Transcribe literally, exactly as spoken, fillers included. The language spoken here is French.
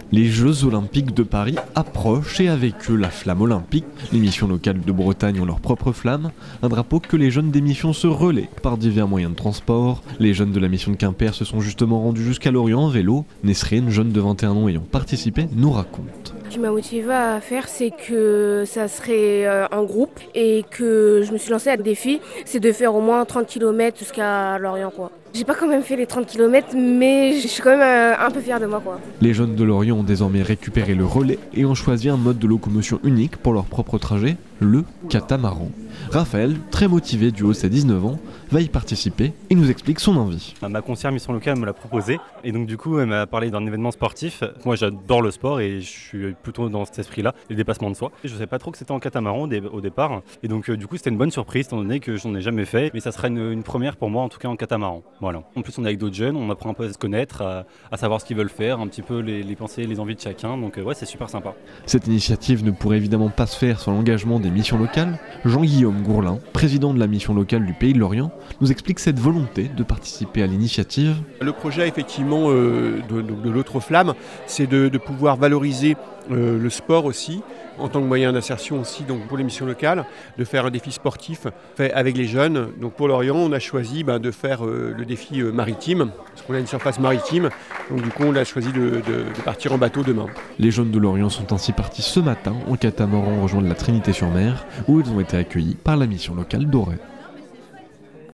Les Jeux Olympiques de Paris approchent et avec eux la flamme olympique. Les missions locales de Bretagne ont leur propre flamme, un drapeau que les jeunes des missions se relaient par divers moyens de transport. Les jeunes de la mission de Quimper se sont justement rendus jusqu'à Lorient en vélo. Nesrine, jeune de vingt et un ans ayant participé, nous raconte. Ce qui m'a motivée à faire, c'est que ça serait euh, en groupe et que je me suis lancée à un défi, c'est de faire au moins trente kilomètres jusqu'à Lorient, quoi. J'ai pas quand même fait les trente kilomètres, mais je suis quand même euh, un peu fière de moi, quoi. Les jeunes de Lorient ont désormais récupéré le relais et ont choisi un mode de locomotion unique pour leur propre trajet, le catamaran. Raphaël, très motivé du haut de ses dix-neuf ans, va y participer et nous explique son envie. Ma conseillère mission locale me l'a proposé et donc du coup elle m'a parlé d'un événement sportif. Moi j'adore le sport et je suis plutôt dans cet esprit-là, les dépassements de soi. Je ne savais pas trop que c'était en catamaran au départ et donc du coup c'était une bonne surprise étant donné que j'en ai jamais fait, mais ça sera une, une première pour moi en tout cas en catamaran. Voilà. En plus on est avec d'autres jeunes, on apprend un peu à se connaître, à, à savoir ce qu'ils veulent faire, un petit peu les, les pensées, les envies de chacun, donc ouais c'est super sympa. Cette initiative ne pourrait évidemment pas se faire sans l'engagement des missions locales. Jean-Guillaume Gourlin, président de la mission locale du Pays de Lorient, nous explique cette volonté de participer à l'initiative. Le projet effectivement euh, de, de, de l'autre flamme, c'est de, de pouvoir valoriser euh, le sport aussi, en tant que moyen d'insertion aussi donc pour les missions locales, de faire un défi sportif fait avec les jeunes. Donc pour Lorient, on a choisi ben, de faire euh, le défi euh, maritime, parce qu'on a une surface maritime, donc du coup on a choisi de, de, de partir en bateau demain. Les jeunes de Lorient sont ainsi partis ce matin en catamaran rejoindre la Trinité-sur-Mer, où ils ont été accueillis par la mission locale d'Auray.